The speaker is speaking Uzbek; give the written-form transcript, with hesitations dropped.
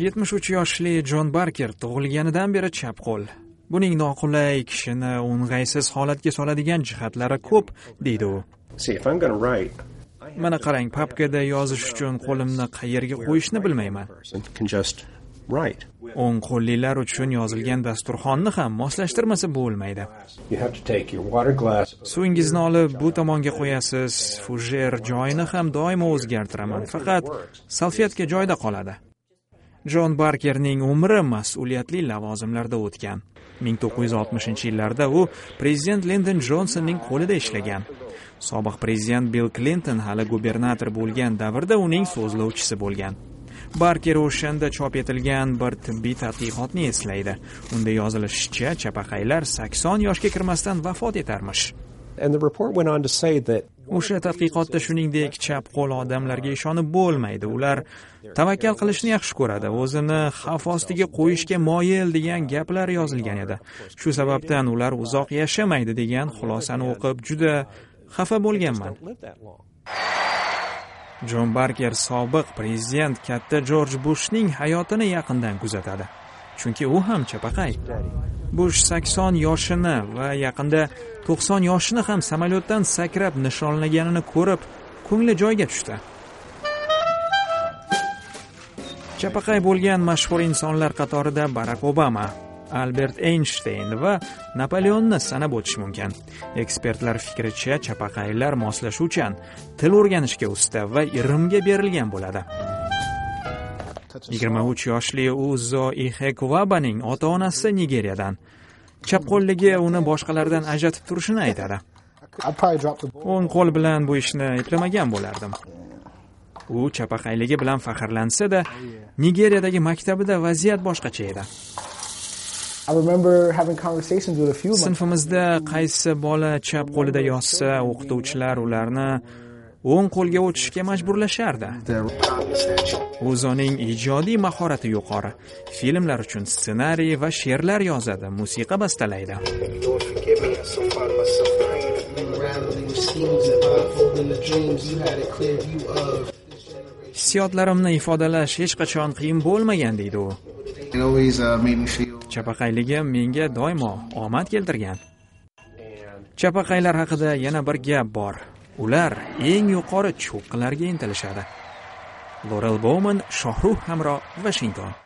73 yoshli Jon Barker tug'ilganidan beri chap qo'l. Buning noqulay, kishini o'ng'aysiz holatga soladigan jihatlari ko'p, deydi u. Mana qarang, papkada yozish uchun qo'limni qayerga qo'yishni bilmayman. O'ng qo'llilar uchun yozilgan dasturxonni ham moslashtirmasa bo'lmaydi. Suvingizni olib bu tomonga qo'yasiz, fujer joyini ham doimo o'zgartiraman, faqat salfetka joyida qoladi. Jon Barkerning umri mas'uliyatli lavozimlarda o'tgan. 1960-yillarda u prezident Lyndon Johnsonning qo'lida ishlagan. Sobiq prezident Bill Clinton hali gubernator bo'lgan davrda uning so'zlovchisi bo'lgan. Barker o'shanda chop etilgan bir tibbiy tadqiqotni eslaydi. Unda yozilishicha, chapaqaylar 80 yoshga kirmasdan vafot etarmish. O'sha tadqiqotda shuningdek, chap qo'l odamlarga ishonib bo'lmaydi. Ular tavakkal qilishni yaxshi ko'radi, o'zini xavf ostiga qo'yishga moyil degan gaplar yozilgan edi. Shu sababdan ular uzoq yashamaydi degan xulosani o'qib juda xafa bo'lganman. Jon Barker sobiq prezident katta Jorj Bushning hayotini yaqindan kuzatadi. Chunki u ham chapaqay. Bush 80 yoshini va yaqinda 90 yoshini ham samolyotdan sakrab nishonlaganini ko'rib, ko'ngli joyiga tushdi. Chapaqay bo'lgan mashhur insonlar qatorida Barack Obama, Albert Einstein va Napoleonni sanab o'tish mumkin. Ekspertlar fikricha, chapaqaylar moslashuvchan, til o'rganishga usta va irimga berilgan bo'ladi. 23 yoshli Uzo Ihekwabaning ota-onasi Nigeriyadan. Chap qo'lligi uni boshqalardan ajratib turishini aytadi. O'ng qo'l bilan bu ishni eplamagan bo'lardim. U chapaqayligi bilan faxrlansa-da, Nigeriyadagi maktabida vaziyat boshqacha edi. Sinfimizda qaysi bola chap qo'lida yozsa, o'qituvchilar ularni o'ng qo'lga o'tishga majburlashardi. Uzoning ijodiy mahorati yuqori. Filmlar uchun ssenariy va she'rlar yozadi, musiqa bastalaydi. Hissiyotlarimni ifodalash hech qachon qiyin bo'lmagan, deydi u. Chapaqayligim menga doimo omad keltirgan. Chapaqaylar haqida yana bir gap bor. Ular eng yuqori cho'qqilarga intilishadi. Laurel Bowman, Shohrux Hamro, Washington.